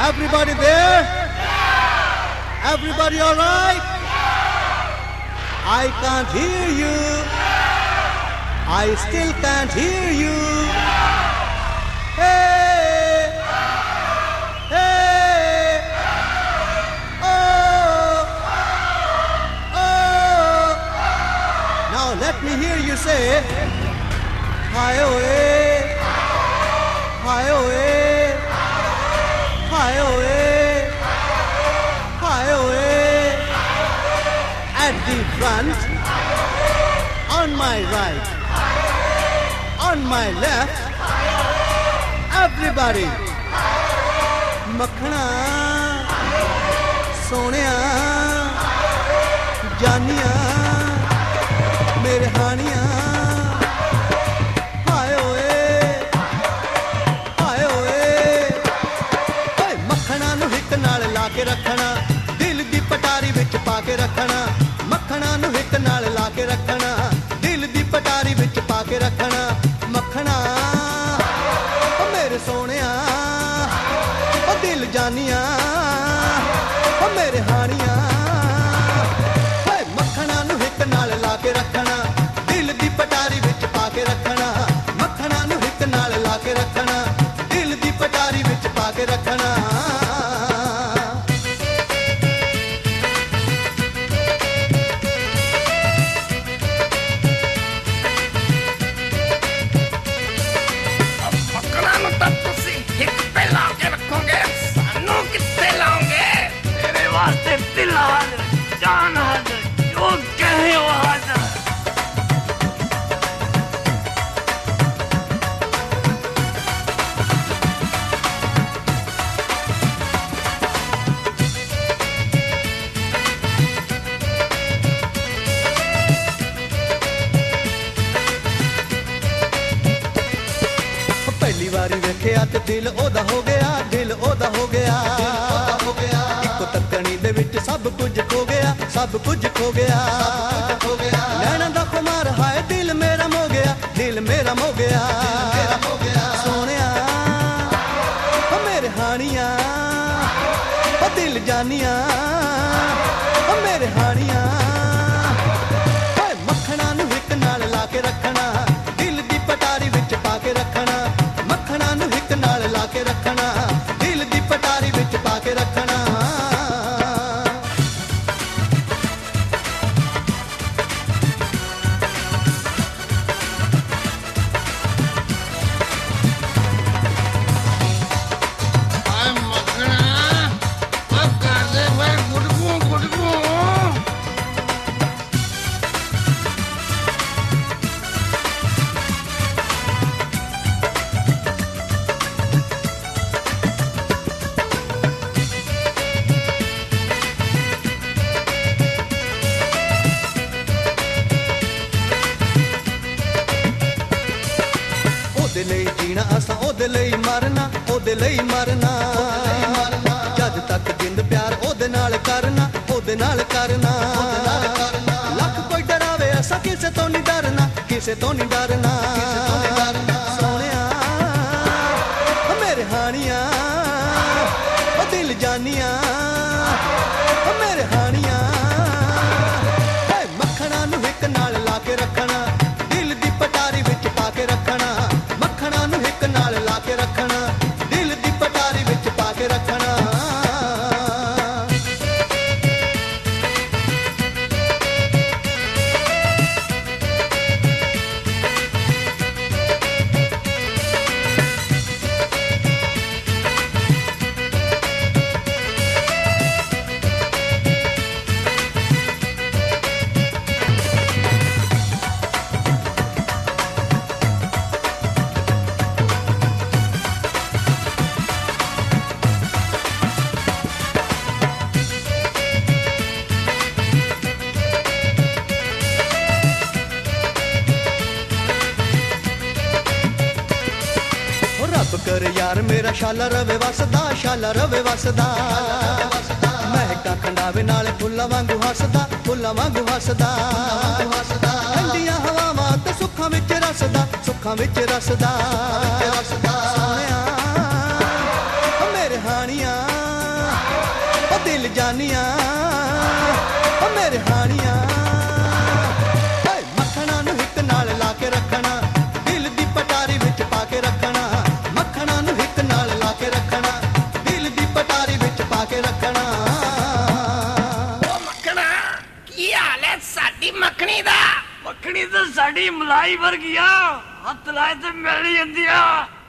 Everybody there? Everybody all right? I can't hear you. I still can't hear you. Hey, hey, oh, oh. Now let me hear you say, hi away, hi away, hi away, hi away. At the front, on my right, on my left, everybody. ਮੱਖਣਾ ਸੋਹਣਿਆ ਜਾਨੀਆਂ ਮੇਰੇ ਹਾਣੀਆਂ ਹਾਏ ਓਏ ਹਾਏ ਓਏ ਓਏ ਮੱਖਣਾ ਨੂੰ ਹਿੱਕ ਨਾਲ ਲਾ ਕੇ ਰੱਖਣਾ ਦਿਲ ਦੀ ਪਟਾਰੀ ਵਿੱਚ ਪਾ ਕੇ ਰੱਖਣਾ ਮੱਖਣਾ ਨੂੰ ਹਿੱਕ ਨਾਲ ਲਾ ਕੇ ਰੱਖਣਾ ਦਿਲ ਦੀ ਪਟਾਰੀ ਵਿੱਚ ਪਾ ਕੇ ਰੱਖਣਾ ਮੱਖਣਾ ਓ ਮੇਰੇ ਸੋਹਣਿਆ ਓ ਦਿਲ ਜਾਨੀਆਂ ਓ ਮੇਰੇ ਹਾਣੀਆਂ ਓਏ ਮੱਖਣਾ ਨੂੰ ਹਿੱਕ ਨਾਲ ਲਾ ਕੇ ਰੱਖਣਾ ਦਿਲ ਦੀ ਪਟਾਰੀ ਵਿੱਚ ਪਾ ਕੇ ਰੱਖਣਾ ਮੱਖਣਾ ਨੂੰ ਹਿੱਕ ਨਾਲ ਲਾ ਕੇ ਰੱਖਣਾ ਦਿਲ ਦੀ ਪਟਾਰੀ ਵਿੱਚ ਪਾ ਕੇ ਰੱਖਣਾ जान हाज़िर जो कहे वो हाज़िर पहली बारी वेखिया ते दिल ओदा हो गया दिल ओदा हो गया इको तकनी दे विच सब कुछ खो गया सब कुछ खो गया नैना दा खुमार हाय दिल मेरा मो गया दिल मेरा मो गया सोहणिया ओ मेरे हाणिया ओ दिल जानिया ओ मेरे हाणिया ओए मक्खणा नूं हिक नाल ला के रखना दिल दी पटारी विच पा के रखना मक्खणा नूं हिक नाल ला के रखना दिल दी पटारी विच पा के रखना जीना असा ओदे लई मरना ओदे लई मरना जद तक जिंद प्यार ओदे नाल करना ओदे नाल करना लख कोई डरावे असा किसे तो नहीं डरना किसे तो नहीं डरना सोहणिया ओ मेरे हाणिया ओ दिल जानिया ओ मेरे हाणिया मक्खणा नूं हिक नाल ला के रखना दिल दी पटारी विच पा के रखना मक्खणा नूं हिक नाल ला के रखना दिल दी पटारी विच पा के रखना कर यार मेरा शाला रवे वसदा शाला रवे वसदा महका खंडावे नाले फुल्ला वांगू हसदा फुल्ला वांगू हसदा ठंडियां हवावां ते सुखां विच रसदा सुखां विच रसदा सोहणिया ओ मेरे हाणिया ਜਾਨੀਆਂ ਓ ਮੇਰੇ ਹਾਣੀਆਂ ਓਏ ਮੱਖਣਾ ਨੂੰ ਹਿੱਕ ਨਾਲ ਲਾ ਕੇ ਰੱਖਣਾ ਦਿਲ ਦੀ ਪਟਾਰੀ ਵਿੱਚ ਪਾ ਕੇ ਰੱਖਣਾ ਮੱਖਣਾ ਨੂੰ ਹਿੱਕ ਨਾਲ ਲਾ ਕੇ ਰੱਖਣਾ ਦਿਲ ਦੀ ਪਟਾਰੀ ਵਿੱਚ ਪਾ ਕੇ ਰੱਖਣਾ ਉਹ ਮੱਖਣਾ ਕੀ ਹਾਲ ਹੈ ਸਾਡੀ ਮੱਖਣੀ ਦਾ? ਮੱਖਣੀ ਤਾਂ ਸਾਡੀ ਮਲਾਈ ਵਰਗੀ ਆ, ਹੱਥ ਲਾਏ ਤੇ ਮਿਲ ਜਾਂਦੀ ਆ।